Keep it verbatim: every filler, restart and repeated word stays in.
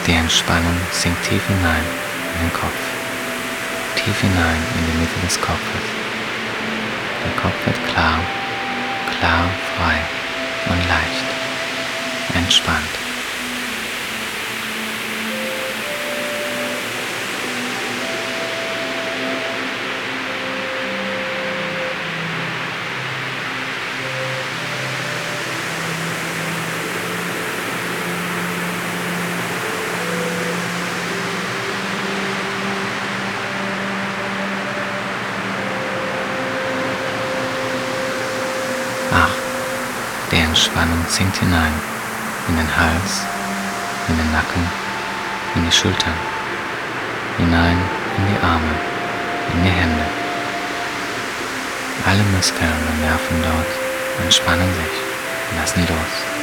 Die Entspannung sinkt tief hinein in den Kopf, tief hinein in die Mitte des Kopfes. Der Kopf wird klar, klar, frei und leicht, entspannt. Die Entspannung sinkt hinein in den Hals, in den Nacken, in die Schultern, hinein in die Arme, in die Hände. Alle Muskeln und Nerven dort entspannen sich, lassen los.